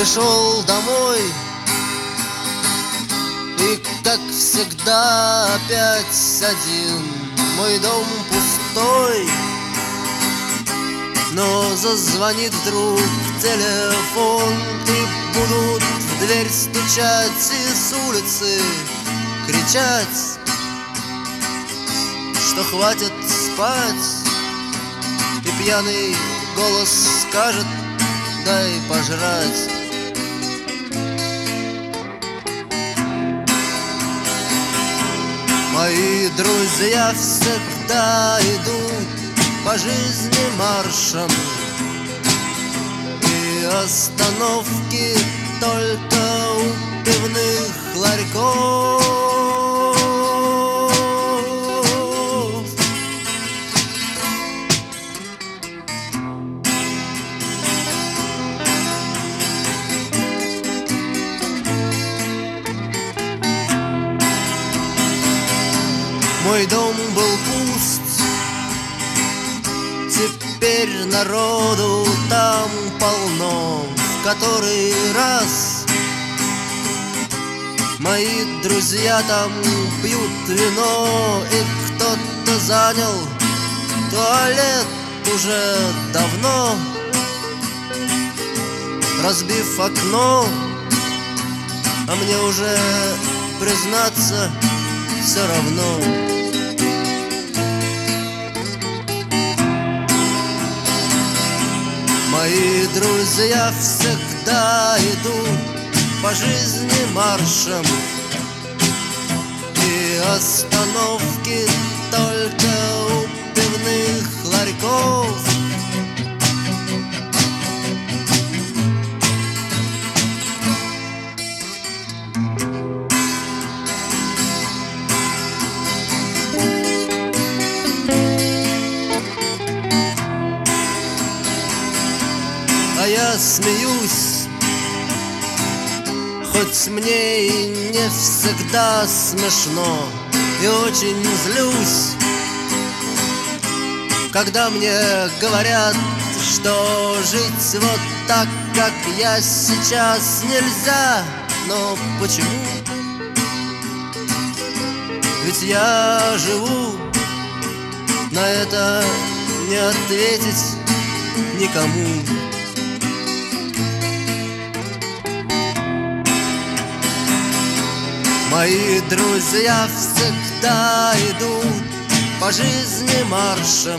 пришел домой, и, как всегда, опять один. Мой дом пустой, но зазвонит вдруг телефон, и будут в дверь стучать и с улицы кричать, что хватит спать. И пьяный голос скажет: дай пожрать. Мои друзья всегда идут по жизни маршем, и остановки только у пивных ларьков. Мой дом был пуст, теперь народу там полно. В который раз мои друзья там пьют вино, и кто-то занял туалет уже давно, разбив окно. А мне уже, признаться, все равно. Мои друзья всегда идут по жизни маршем, и остановки только у пивных ларьков. А я смеюсь, хоть мне и не всегда смешно, и очень злюсь, когда мне говорят, что жить вот так, как я сейчас, нельзя. Но почему? Ведь я живу, на это не ответить никому. Мои друзья всегда идут по жизни маршем,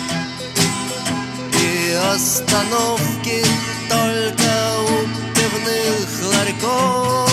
и остановки только у пивных ларьков.